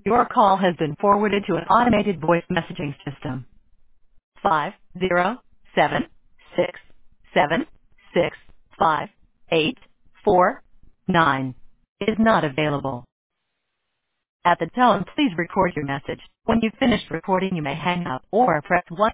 Your call has been forwarded to an automated voice messaging system. 507-675-849 is not available. At the tone, please record your message. When you've finished recording, you may hang up or press 1.